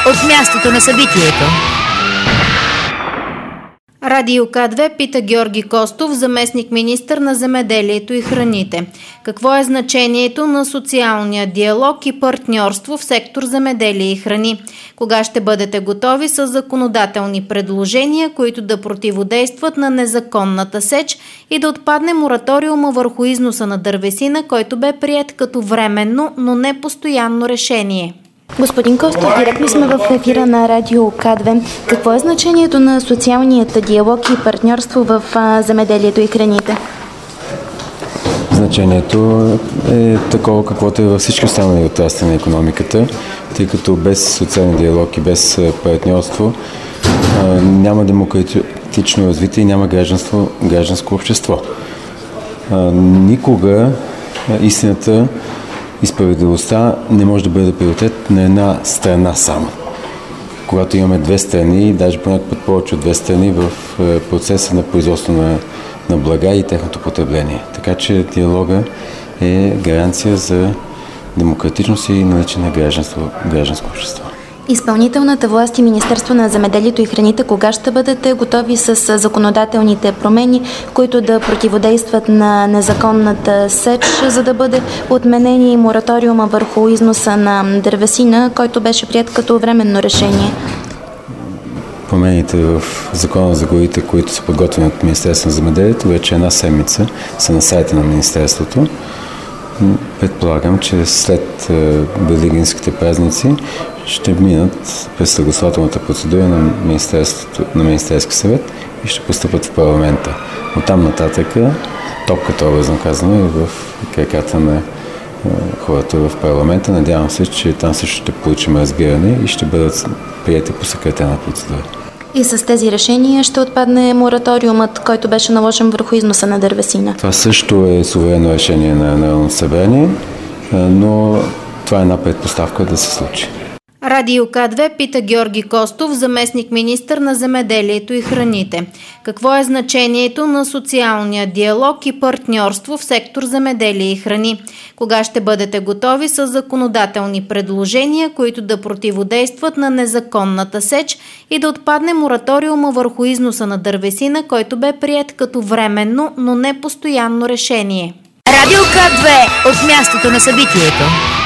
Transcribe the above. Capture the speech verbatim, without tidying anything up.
от мястото на събитието. Радио К две пита Георги Костов, заместник-министър на земеделието и храните. Какво е значението на социалния диалог и партньорство в сектор земеделие и храни? Кога ще бъдете готови с законодателни предложения, които да противодействат на незаконната сеч и да отпадне мораториума върху износа на дървесина, който бе приет като временно, но не постоянно решение? Господин Костов, директно сме в ефира на Радио К две. Какво е значението на социалният диалог и партньорство в земеделието и храните? Значението е такова, каквото е във всички останали отрасли на икономиката, тъй като без социален диалог и без партньорство няма демократично развитие и няма гражданство, гражданско общество. Никога истината и справедливостта не може да бъде приоритет на една страна само. Когато имаме две страни, даже понякога повече от две страни в процеса на производство на, на блага и техното потребление. Така че диалога е гаранция за демократичност и наличие на гражданство, гражданско общество. Изпълнителната власт и Министерство на земеделието и храните, кога ще бъдете готови с законодателните промени, които да противодействат на незаконната сеч, за да бъде отменен и мораториума върху износа на дървесина, който беше приет като временно решение? Промените в Закона за горите, които са подготвени от Министерство на земеделието, вече една седмица са на сайта на Министерството. Предполагам, че след великденските празници ще минат през съгласувателната процедура на, на Министерски съвет и ще постъпят в парламента. Оттам нататък топката, образно казано, е в краката на хората в парламента. Надявам се, че там също ще получим разбиране и ще бъдат приети по съкратена процедура. И с тези решения ще отпадне мораториумът, който беше наложен върху износа на дървесина. Това също е суверенно решение на Народното събрание, но това е една предпоставка да се случи. Радио К две пита Георги Костов, заместник-министър на земеделието и храните. Какво е значението на социалния диалог и партньорство в сектор земеделие и храни? Кога ще бъдете готови с законодателни предложения, които да противодействат на незаконната сеч и да отпадне мораториума върху износа на дървесина, който бе приет като временно, но не постоянно решение? Радио К две от мястото на събитието.